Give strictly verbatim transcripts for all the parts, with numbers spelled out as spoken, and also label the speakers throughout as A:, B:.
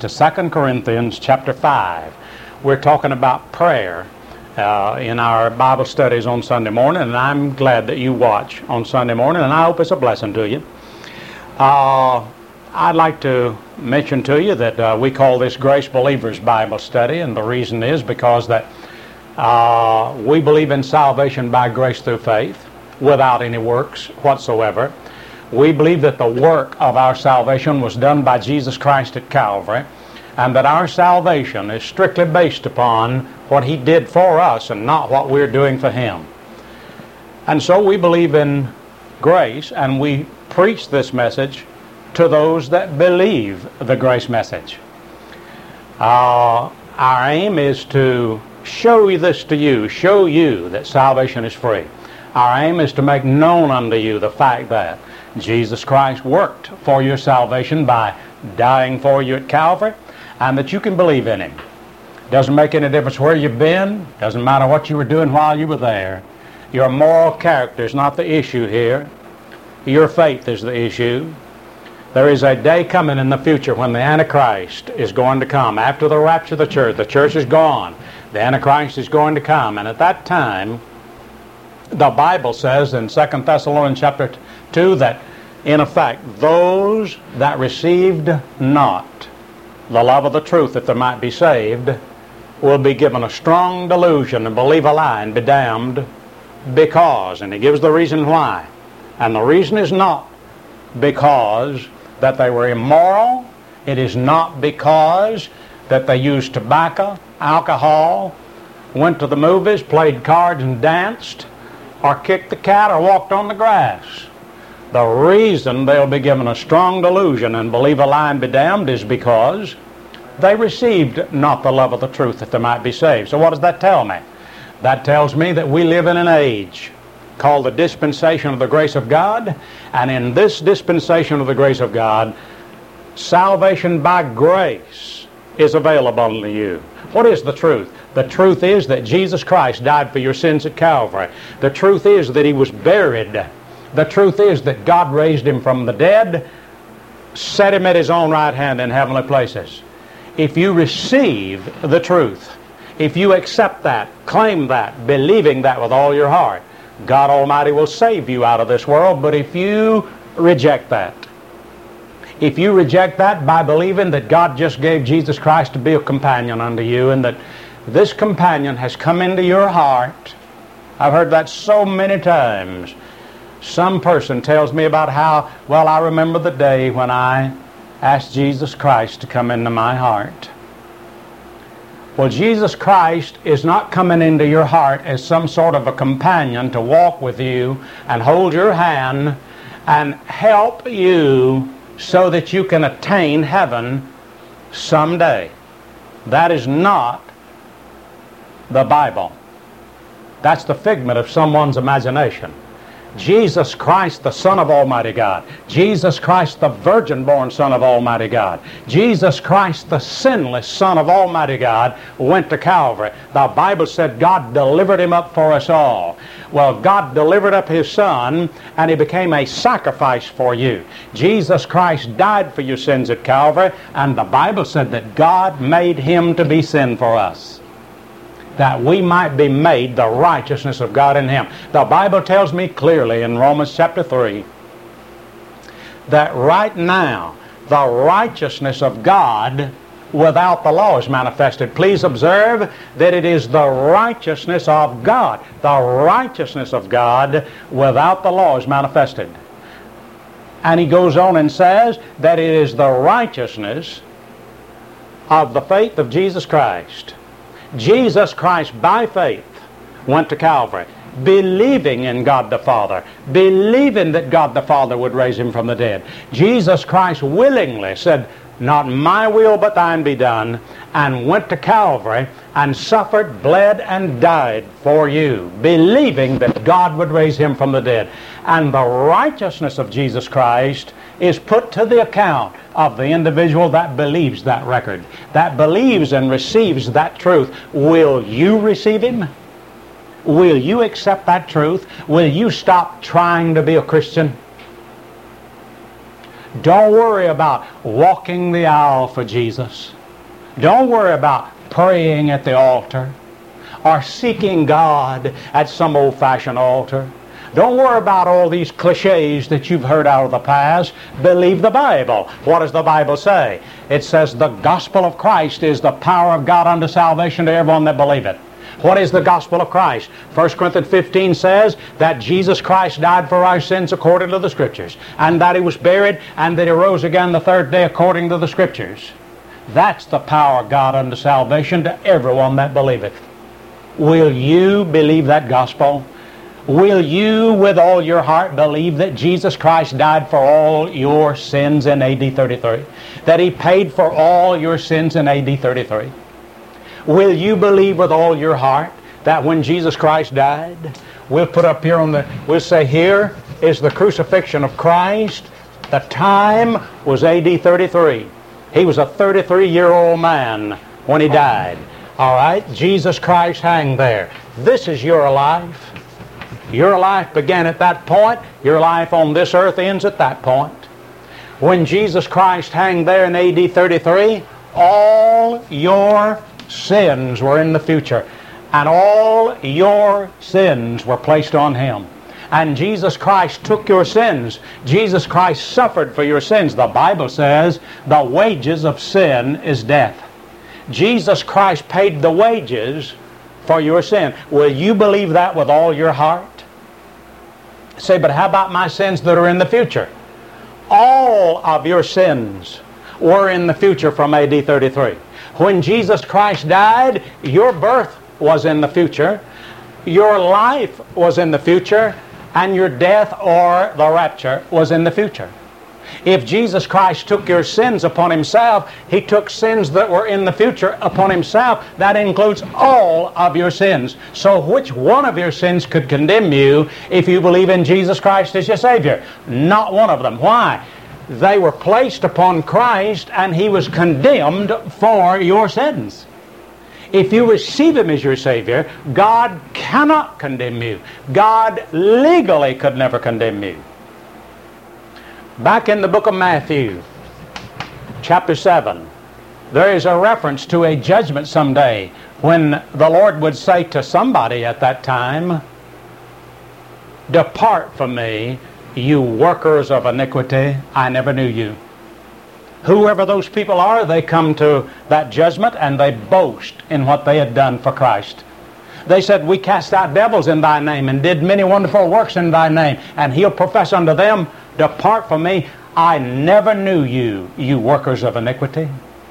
A: to Second Corinthians chapter five. We're talking about prayer uh, in our Bible studies on Sunday morning, and I'm glad that you watch on Sunday morning, and I hope it's a blessing to you. Uh, I'd like to mention to you that uh, we call this Grace Believers Bible Study, and the reason is because that uh, we believe in salvation by grace through faith without any works whatsoever. We believe that the work of our salvation was done by Jesus Christ at Calvary, and that our salvation is strictly based upon what He did for us and not what we're doing for Him. And so we believe in grace, and we preach this message to those that believe the grace message. Uh, our aim is to show you this to you, show you that salvation is free. Our aim is to make known unto you the fact that Jesus Christ worked for your salvation by dying for you at Calvary, and that you can believe in Him. Doesn't make any difference where you've been, doesn't matter what you were doing while you were there. Your moral character is not the issue here. Your faith is the issue. There is a day coming in the future when the Antichrist is going to come. After the rapture of the church, the church is gone. The Antichrist is going to come, and at that time, the Bible says in Second Thessalonians chapter two that, in effect, those that received not the love of the truth that they might be saved will be given a strong delusion and believe a lie and be damned because, and he gives the reason why. And the reason is not because that they were immoral. It is not because that they used tobacco, alcohol, went to the movies, played cards and danced, or kicked the cat or walked on the grass. The reason they'll be given a strong delusion and believe a lie and be damned is because they received not the love of the truth that they might be saved. So what does that tell me? That tells me that we live in an age called the dispensation of the grace of God, and in this dispensation of the grace of God, salvation by grace is available to you. What is the truth? The truth is that Jesus Christ died for your sins at Calvary. The truth is that He was buried. The truth is that God raised Him from the dead, set Him at His own right hand in heavenly places. If you receive the truth, if you accept that, claim that, believing that with all your heart, God Almighty will save you out of this world. But if you reject that, if you reject that by believing that God just gave Jesus Christ to be a companion unto you, and that this companion has come into your heart, I've heard that so many times. Some person tells me about how, well, I remember the day when I asked Jesus Christ to come into my heart. Well, Jesus Christ is not coming into your heart as some sort of a companion to walk with you and hold your hand and help you so that you can attain heaven someday. That is not the Bible. That's the figment of someone's imagination. Jesus Christ, the Son of Almighty God. Jesus Christ, the virgin-born Son of Almighty God. Jesus Christ, the sinless Son of Almighty God, went to Calvary. The Bible said God delivered Him up for us all. Well, God delivered up His Son, and He became a sacrifice for you. Jesus Christ died for your sins at Calvary, and the Bible said that God made Him to be sin for us, that we might be made the righteousness of God in Him. The Bible tells me clearly in Romans chapter three that right now the righteousness of God without the law is manifested. Please observe that it is the righteousness of God. The righteousness of God without the law is manifested. And he goes on and says that it is the righteousness of the faith of Jesus Christ. Jesus Christ, by faith, went to Calvary, believing in God the Father, believing that God the Father would raise Him from the dead. Jesus Christ willingly said, "Not my will, but thine be done," and went to Calvary and suffered, bled, and died for you, believing that God would raise Him from the dead. And the righteousness of Jesus Christ is put to the account of the individual that believes that record, that believes and receives that truth. Will you receive Him? Will you accept that truth? Will you stop trying to be a Christian? Don't worry about walking the aisle for Jesus. Don't worry about praying at the altar or seeking God at some old-fashioned altar. Don't worry about all these cliches that you've heard out of the past. Believe the Bible. What does the Bible say? It says the gospel of Christ is the power of God unto salvation to everyone that believeth. What is the gospel of Christ? First Corinthians fifteen says that Jesus Christ died for our sins according to the Scriptures, and that He was buried, and that He rose again the third day according to the Scriptures. That's the power of God unto salvation to everyone that believeth. Will you believe that gospel? Will you with all your heart believe that Jesus Christ died for all your sins in A D thirty-three? That He paid for all your sins in A D thirty-three? Will you believe with all your heart that when Jesus Christ died, we'll put up here on the, we'll say here is the crucifixion of Christ. The time was A D thirty-three. He was a thirty-three-year-old man when He died. All right, Jesus Christ hanged there. This is your life. Your life began at that point. Your life on this earth ends at that point. When Jesus Christ hanged there in A D thirty-three, all your sins were in the future, and all your sins were placed on Him. And Jesus Christ took your sins. Jesus Christ suffered for your sins. The Bible says the wages of sin is death. Jesus Christ paid the wages for your sin. Will you believe that with all your heart? Say, but how about my sins that are in the future? All of your sins were in the future from A D thirty-three. When Jesus Christ died, your birth was in the future, your life was in the future, and your death or the rapture was in the future. If Jesus Christ took your sins upon Himself, He took sins that were in the future upon Himself. That includes all of your sins. So which one of your sins could condemn you if you believe in Jesus Christ as your Savior? Not one of them. Why? They were placed upon Christ, and He was condemned for your sins. If you receive Him as your Savior, God cannot condemn you. God legally could never condemn you. Back in the book of Matthew, chapter seven, there is a reference to a judgment someday when the Lord would say to somebody at that time, "Depart from me, you workers of iniquity, I never knew you." Whoever those people are, they come to that judgment and they boast in what they had done for Christ. They said, "We cast out devils in Thy name and did many wonderful works in Thy name." And He'll profess unto them, "Depart from me, I never knew you, you workers of iniquity."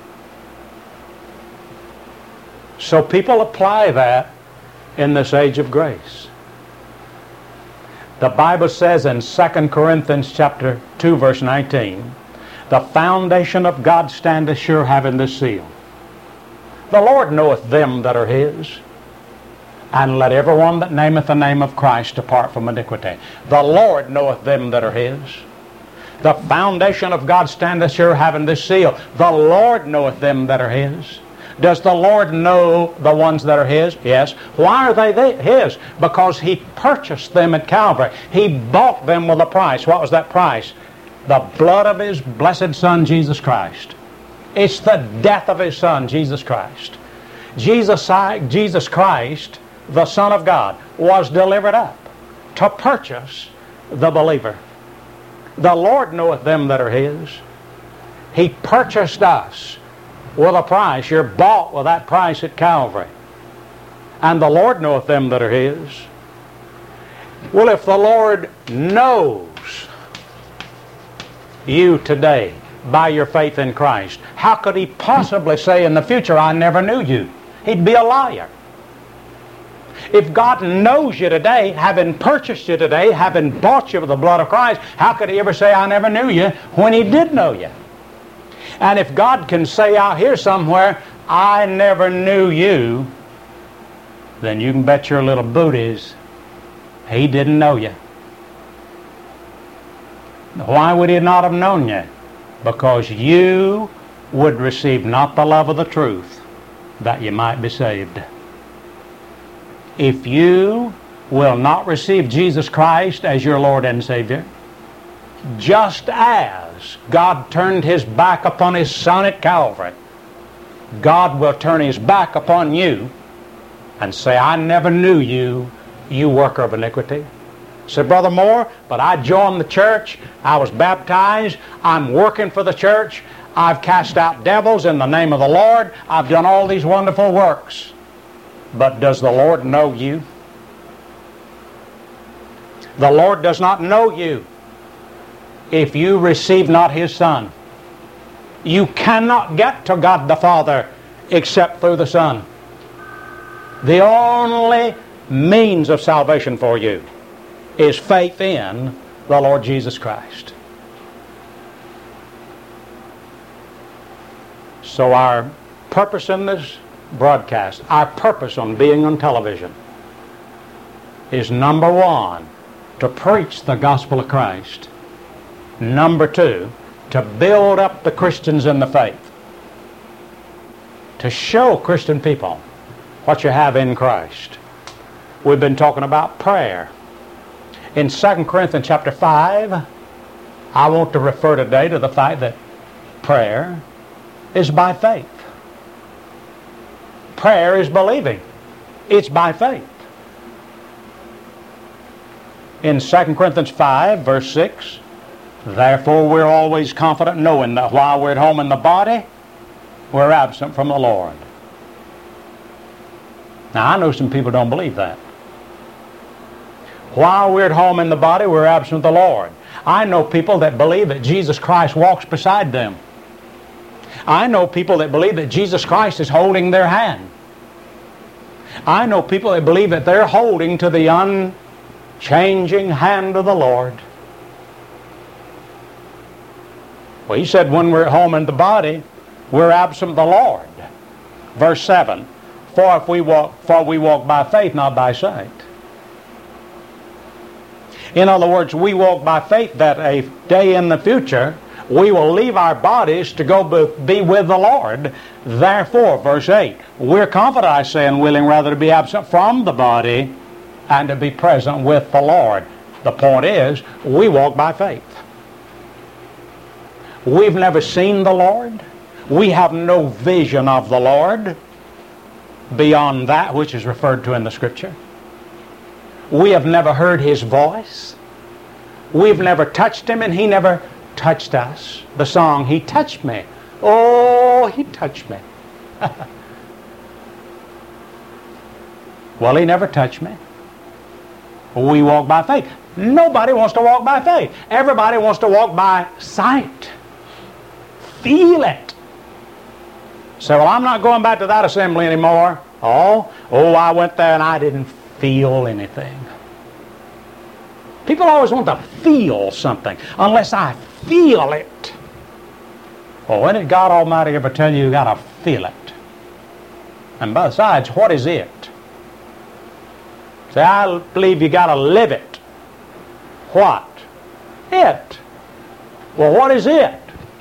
A: So people apply that in this age of grace. The Bible says in Second Corinthians chapter two, verse nineteen, "The foundation of God standeth sure, having this seal. The Lord knoweth them that are His, and let every one that nameth the name of Christ depart from iniquity." The Lord knoweth them that are His. The foundation of God standeth sure, having this seal. The Lord knoweth them that are His. Does the Lord know the ones that are His? Yes. Why are they His? Because He purchased them at Calvary. He bought them with a price. What was that price? The blood of His blessed Son, Jesus Christ. It's the death of His Son, Jesus Christ. Jesus, Jesus Christ, the Son of God, was delivered up to purchase the believer. The Lord knoweth them that are His. He purchased us with a price. You're bought with that price at Calvary. And the Lord knoweth them that are His. Well, if the Lord knows you today by your faith in Christ, how could He possibly say in the future, "I never knew you"? He'd be a liar. If God knows you today, having purchased you today, having bought you with the blood of Christ, how could He ever say, "I never knew you," when He did know you? And if God can say out here somewhere, "I never knew you," then you can bet your little booties He didn't know you. Why would He not have known you? Because you would receive not the love of the truth, that you might be saved. If you will not receive Jesus Christ as your Lord and Savior, just as was. God turned His back upon His Son at Calvary. God will turn His back upon you and say, I never knew you, you worker of iniquity. Say, Brother Moore, but I joined the church. I was baptized. I'm working for the church. I've cast out devils in the name of the Lord. I've done all these wonderful works. But does the Lord know you? The Lord does not know you if you receive not His Son. You cannot get to God the Father except through the Son. The only means of salvation for you is faith in the Lord Jesus Christ. So our purpose in this broadcast, our purpose on being on television, is number one, to preach the gospel of Christ. Number two, to build up the Christians in the faith. To show Christian people what you have in Christ. We've been talking about prayer. In Second Corinthians chapter five, I want to refer today to the fact that prayer is by faith. Prayer is believing. It's by faith. In Second Corinthians five, verse six, therefore we're always confident, knowing that while we're at home in the body, we're absent from the Lord. Now, I know some people don't believe that. While we're at home in the body, we're absent of the Lord. I know people that believe that Jesus Christ walks beside them. I know people that believe that Jesus Christ is holding their hand. I know people that believe that they're holding to the unchanging hand of the Lord. Well, He said when we're at home in the body, we're absent of the Lord. Verse seven, for if we walk, for we walk by faith, not by sight. In other words, we walk by faith that a day in the future we will leave our bodies to go be with the Lord. Therefore, verse eight, we're confident, I say, and willing rather to be absent from the body and to be present with the Lord. The point is, we walk by faith. We've never seen the Lord. We have no vision of the Lord beyond that which is referred to in the Scripture. We have never heard His voice. We've never touched Him, and He never touched us. The song, He touched me. Oh, He touched me. Well, He never touched me. We walk by faith. Nobody wants to walk by faith. Everybody wants to walk by sight. Feel it. Say, well, I'm not going back to that assembly anymore. Oh, oh, I went there and I didn't feel anything. People always want to feel something. Unless I feel it. Well, when did God Almighty ever tell you you got to feel it? And besides, what is it? Say, I believe you got to live it. What? It. Well, what is it?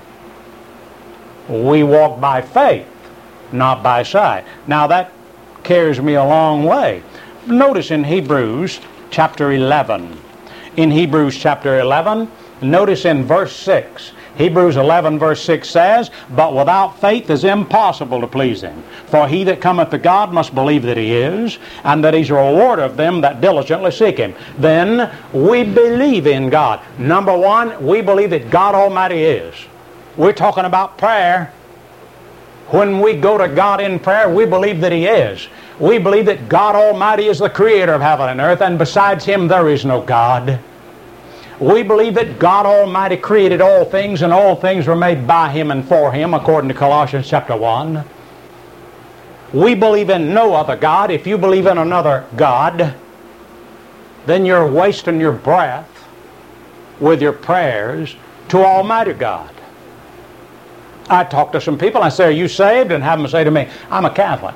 A: We walk by faith, not by sight. Now that carries me a long way. Notice in Hebrews chapter eleven. In Hebrews chapter eleven, notice in verse six. Hebrews eleven verse six says, but without faith is impossible to please Him. For he that cometh to God must believe that He is, and that He's a rewarder of them that diligently seek Him. Then we believe in God. Number one, we believe that God Almighty is. We're talking about prayer. When we go to God in prayer, we believe that He is. We believe that God Almighty is the creator of heaven and earth, and besides Him there is no God. We believe that God Almighty created all things, and all things were made by Him and for Him, according to Colossians chapter one. We believe in no other God. If you believe in another God, then you're wasting your breath with your prayers to Almighty God. I talk to some people, I say, are you saved? And have them say to me, I'm a Catholic.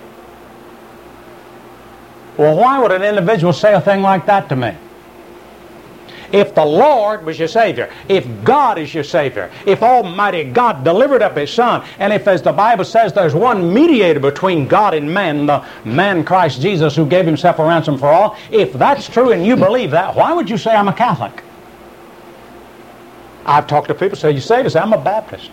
A: Well, why would an individual say a thing like that to me? If the Lord was your Savior, if God is your Savior, if Almighty God delivered up His Son, and if, as the Bible says, there's one mediator between God and man, the man Christ Jesus who gave Himself a ransom for all, if that's true and you believe that, why would you say I'm a Catholic? I've talked to people who say, you saved? I say, I'm a Baptist.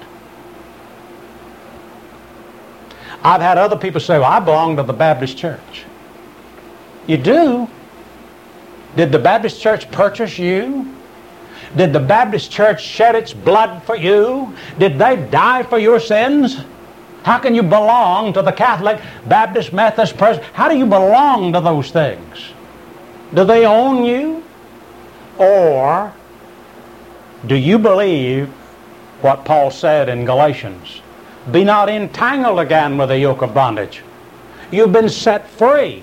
A: I've had other people say, well, I belong to the Baptist church. You do? Did the Baptist church purchase you? Did the Baptist church shed its blood for you? Did they die for your sins? How can you belong to the Catholic, Baptist, Methodist, Pres- how do you belong to those things? Do they own you? Or do you believe what Paul said in Galatians? Be not entangled again with the yoke of bondage. You've been set free.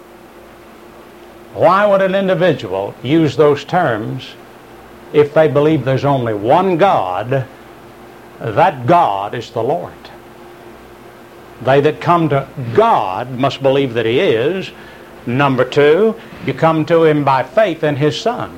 A: Why would an individual use those terms if they believe there's only one God? That God is the Lord. They that come to God must believe that He is. Number two, you come to Him by faith in His Son.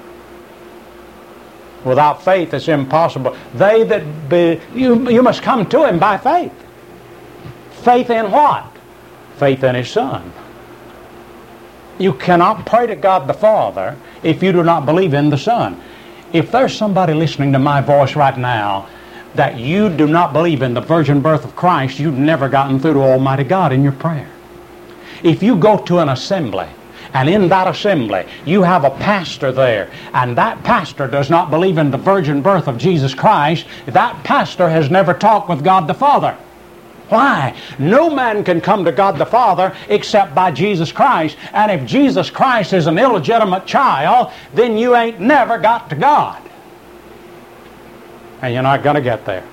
A: Without faith it's impossible. They that be, you, you must come to Him by faith. Faith in what? Faith in His Son. You cannot pray to God the Father if you do not believe in the Son. If there's somebody listening to my voice right now that you do not believe in the virgin birth of Christ, you've never gotten through to Almighty God in your prayer. If you go to an assembly, and in that assembly you have a pastor there, and that pastor does not believe in the virgin birth of Jesus Christ, that pastor has never talked with God the Father. Why? No man can come to God the Father except by Jesus Christ. And if Jesus Christ is an illegitimate child, then you ain't never got to God. And you're not going to get there.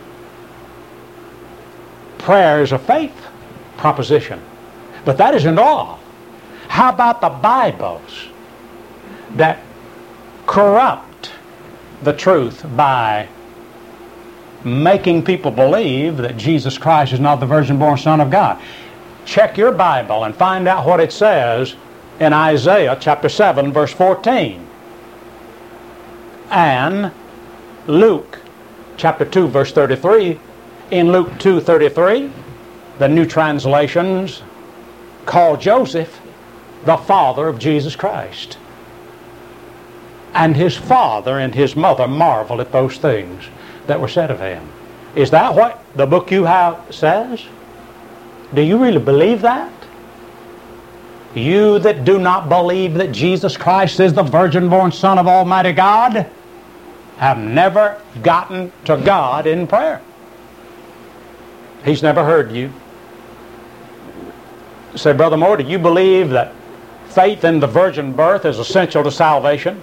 A: Prayer is a faith proposition. But that isn't all. How about the Bibles that corrupt the truth by making people believe that Jesus Christ is not the virgin-born Son of God? Check your Bible and find out what it says in Isaiah chapter seven, verse fourteen. And Luke chapter two, verse thirty-three. In Luke two thirty-three, the New Translations call Joseph the father of Jesus Christ. And his father and his mother marveled at those things that were said of him. Is that what the book you have says? Do you really believe that? You that do not believe that Jesus Christ is the virgin-born Son of Almighty God have never gotten to God in prayer. He's never heard you. Say, Brother Moore, do you believe that faith in the virgin birth is essential to salvation?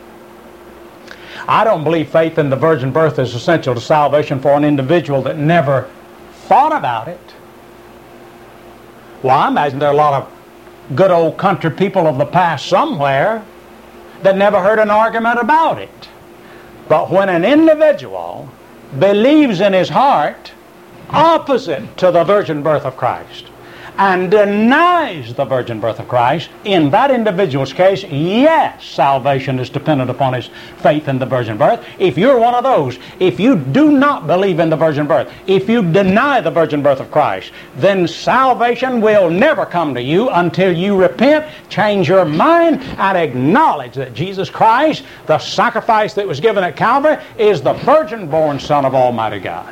A: I don't believe faith in the virgin birth is essential to salvation for an individual that never thought about it. Well, I imagine there are a lot of good old country people of the past somewhere that never heard an argument about it. But when an individual believes in his heart opposite to the virgin birth of Christ and denies the virgin birth of Christ, in that individual's case, yes, salvation is dependent upon his faith in the virgin birth. If you're one of those, if you do not believe in the virgin birth, if you deny the virgin birth of Christ, then salvation will never come to you until you repent, change your mind, and acknowledge that Jesus Christ, the sacrifice that was given at Calvary, is the virgin-born Son of Almighty God.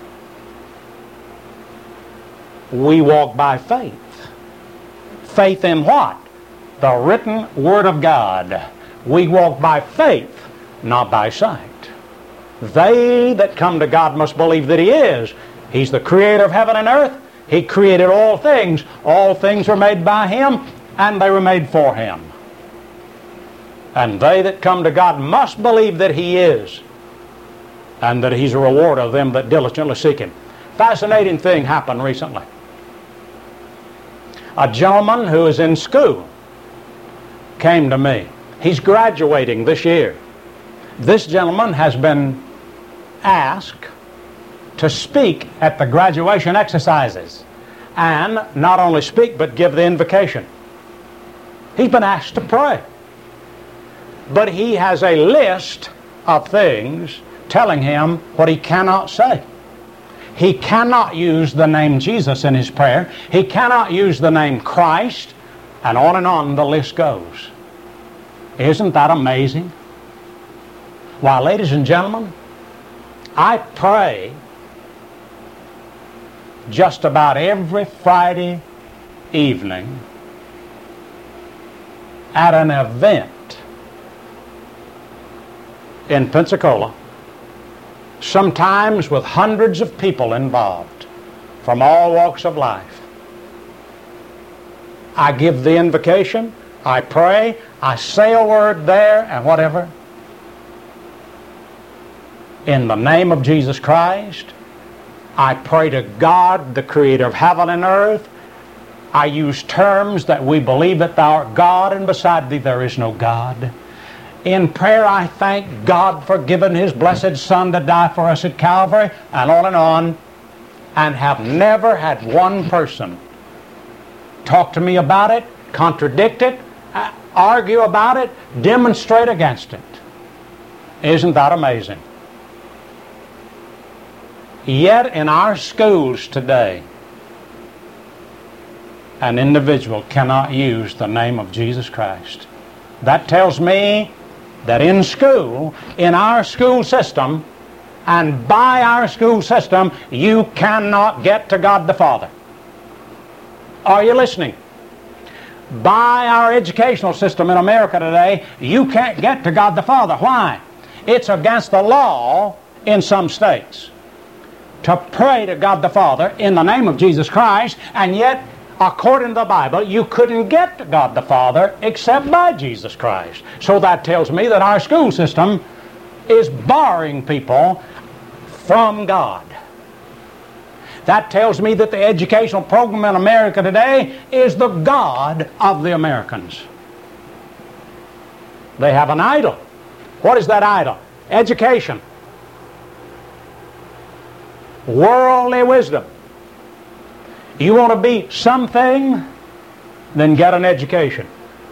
A: We walk by faith. Faith in what? The written Word of God. We walk by faith, not by sight. They that come to God must believe that He is. He's the creator of heaven and earth. He created all things. All things were made by Him, and they were made for Him. And they that come to God must believe that He is, and that He's a rewarder of them that diligently seek Him. Fascinating thing happened recently. A gentleman who is in school came to me. He's graduating this year. This gentleman has been asked to speak at the graduation exercises, and not only speak but give the invocation. He's been asked to pray. But he has a list of things telling him what he cannot say. He cannot use the name Jesus in his prayer. He cannot use the name Christ. And on and on the list goes. Isn't that amazing? Why, ladies and gentlemen, I pray just about every Friday evening at an event in Pensacola, sometimes with hundreds of people involved from all walks of life. I give the invocation, I pray, I say a word there and whatever. In the name of Jesus Christ, I pray to God, the creator of heaven and earth. I use terms that we believe that thou art God, and beside thee there is no God. In prayer, I thank God for giving his blessed Son to die for us at Calvary, and on and on, and have never had one person talk to me about it, contradict it, argue about it, demonstrate against it. Isn't that amazing? Yet in our schools today, an individual cannot use the name of Jesus Christ. That tells me that in school, in our school system, and by our school system, you cannot get to God the Father. Are you listening? By our educational system in America today, you can't get to God the Father. Why? It's against the law in some states to pray to God the Father in the name of Jesus Christ, and yet, according to the Bible, you couldn't get to God the Father except by Jesus Christ. So that tells me that our school system is barring people from God. That tells me that the educational program in America today is the God of the Americans. They have an idol. What is that idol? Education. Worldly wisdom. You want to be something? Then get an education.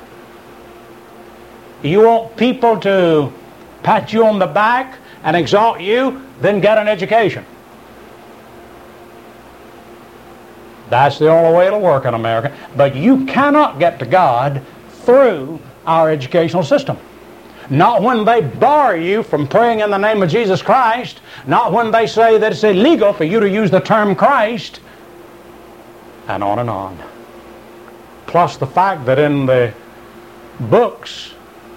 A: You want people to pat you on the back and exalt you? Then get an education. That's the only way it'll work in America. But you cannot get to God through our educational system. Not when they bar you from praying in the name of Jesus Christ. Not when they say that it's illegal for you to use the term Christ. And on and on. Plus the fact that in the books,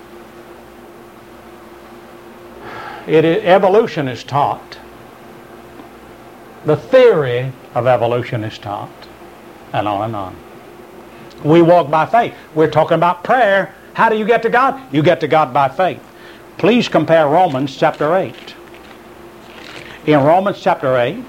A: it is, evolution is taught. The theory of evolution is taught. And on and on. We walk by faith. We're talking about prayer. How do you get to God? You get to God by faith. Please compare Romans chapter eight. In Romans chapter eight,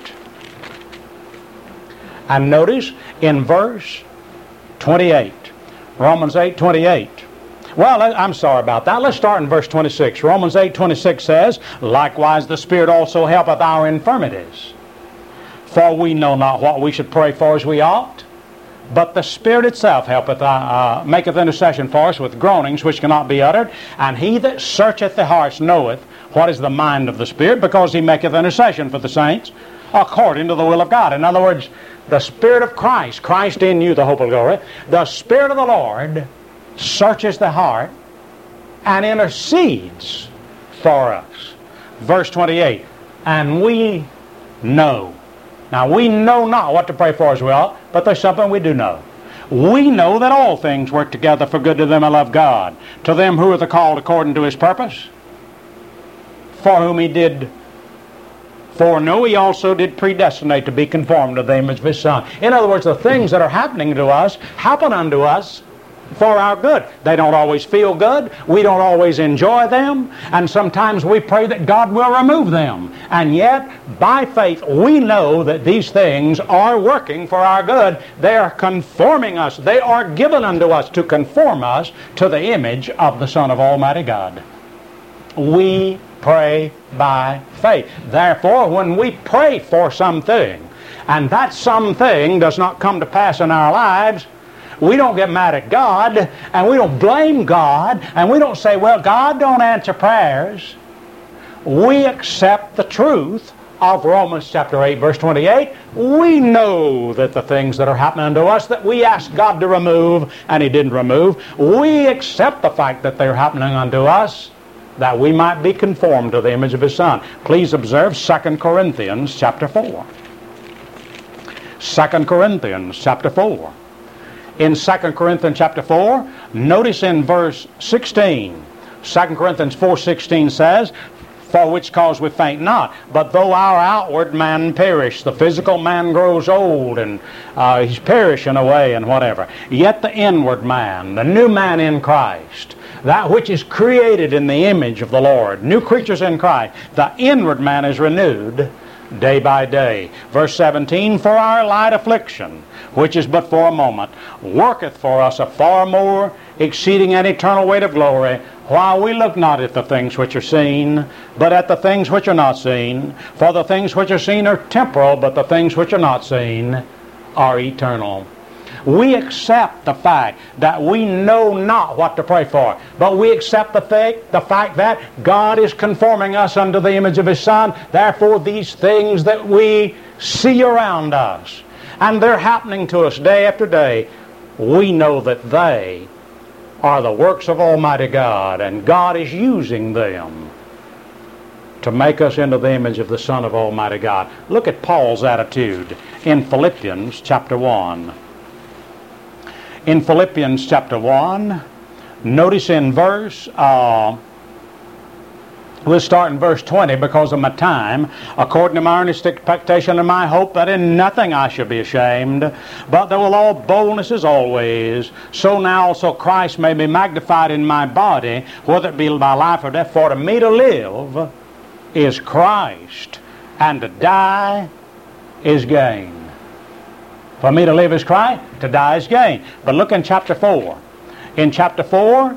A: and notice in verse twenty-eight. Romans eight twenty-eight. Well, I'm sorry about that. Let's start in verse twenty-six. Romans eight twenty-six says, likewise the Spirit also helpeth our infirmities. For we know not what we should pray for as we ought, but the Spirit itself helpeth, uh, uh, maketh intercession for us with groanings which cannot be uttered. And he that searcheth the hearts knoweth what is the mind of the Spirit, because he maketh intercession for the saints according to the will of God. In other words, the Spirit of Christ, Christ in you, the hope of glory, the Spirit of the Lord searches the heart and intercedes for us. Verse twenty-eight, and we know. Now, we know not what to pray for as we ought, but there's something we do know. We know that all things work together for good to them that love God, to them who are the called according to his purpose, for whom he did foreknow, he also did predestinate to be conformed to the image of his Son. In other words, the things that are happening to us happen unto us for our good. They don't always feel good. We don't always enjoy them. And sometimes we pray that God will remove them. And yet, by faith, we know that these things are working for our good. They are conforming us. They are given unto us to conform us to the image of the Son of Almighty God. We pray by faith. Therefore, when we pray for something, and that something does not come to pass in our lives, we don't get mad at God, and we don't blame God, and we don't say, well, God don't answer prayers. We accept the truth of Romans chapter eight, verse twenty-eight. We know that the things that are happening to us that we asked God to remove, and he didn't remove, we accept the fact that they're happening unto us that we might be conformed to the image of His Son. Please observe Second Corinthians chapter four. Second Corinthians chapter four. In Second Corinthians chapter four, notice in verse sixteen, Second Corinthians four sixteen says, "For which cause we faint not, but though our outward man perish," the physical man grows old and uh, he's perishing away and whatever, "yet the inward man, the new man in Christ, that which is created in the image of the Lord," new creatures in Christ, "the inward man is renewed day by day." Verse seventeen, "For our light affliction, which is but for a moment, worketh for us a far more exceeding and eternal weight of glory, while we look not at the things which are seen, but at the things which are not seen. For the things which are seen are temporal, but the things which are not seen are eternal." We accept the fact that we know not what to pray for, but we accept the fact, the fact that God is conforming us unto the image of His Son. Therefore, these things that we see around us, and they're happening to us day after day, we know that they are the works of Almighty God, and God is using them to make us into the image of the Son of Almighty God. Look at Paul's attitude in Philippians chapter one. In Philippians chapter one, notice in verse, uh, we'll start in verse twenty because of my time. "According to my earnest expectation and my hope, that in nothing I shall be ashamed, but that with all boldness as always, so now also Christ may be magnified in my body, whether it be by life or death. For to me to live is Christ, and to die is gain." For me to live is Christ, to die is gain. But look in chapter four. In chapter four,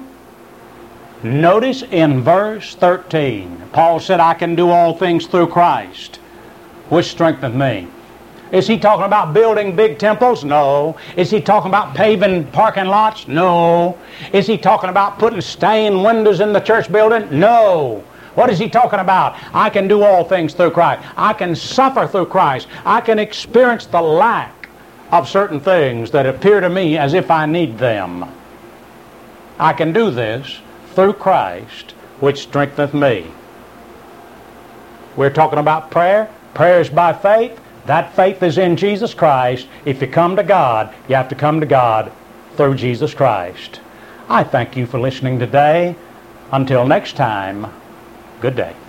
A: notice in verse thirteen, Paul said, "I can do all things through Christ, which strengtheneth me." Is he talking about building big temples? No. Is he talking about paving parking lots? No. Is he talking about putting stained windows in the church building? No. What is he talking about? I can do all things through Christ. I can suffer through Christ. I can experience the lack of certain things that appear to me as if I need them. I can do this through Christ, which strengtheneth me. We're talking about prayer. Prayer is by faith. That faith is in Jesus Christ. If you come to God, you have to come to God through Jesus Christ. I thank you for listening today. Until next time, good day.